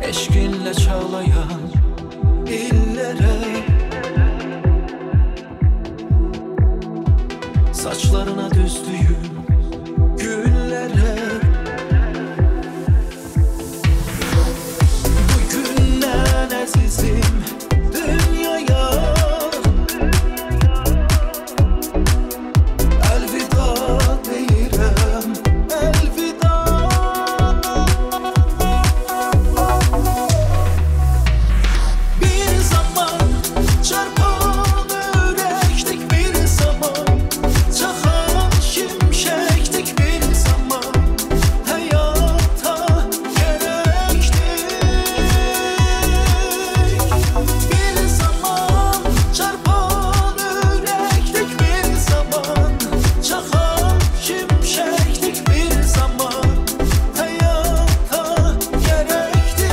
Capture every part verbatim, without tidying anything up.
Eşkinle çağlayan illere, saçlarına düzdüğüm güllere. Bugünden azizim dünyaya, elveda deyirəm, elveda. Bir zaman çarpan ürəkdik, bir zaman çaxan şimşəkdik, bir zaman həyata gərəkdik. Bir zaman çarpan ürəkdik, bir zaman çaxan şimşəkdik, bir zaman həyata gərəkdik.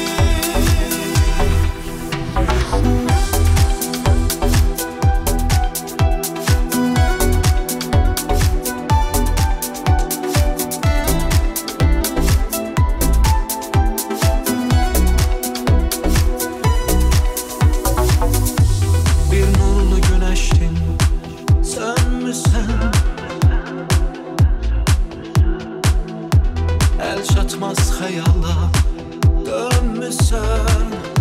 Bir nurlu güneştin, sönmüsən. El çatmaz xəyala dönmüsən.